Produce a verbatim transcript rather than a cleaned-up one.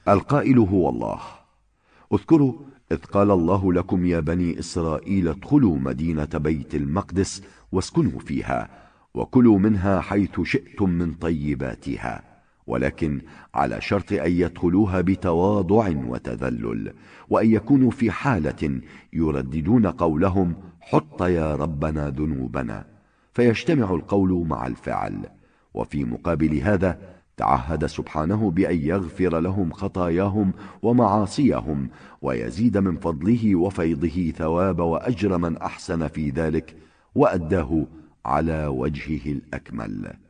القائل هو الله. اذكروا إذ قال الله لكم يا بني إسرائيل ادخلوا مدينة بيت المقدس واسكنوا فيها وكلوا منها حيث شئتم من طيباتها، ولكن على شرط أن يدخلوها بتواضع وتذلل، وأن يكونوا في حالة يرددون قولهم حط يا ربنا ذنوبنا، فيجتمع القول مع الفعل. وفي مقابل هذا تعهد سبحانه بأن يغفر لهم خطاياهم ومعاصيهم ويزيد من فضله وفيضه ثواب وأجر من أحسن في ذلك وأداه على وجهه الأكمل.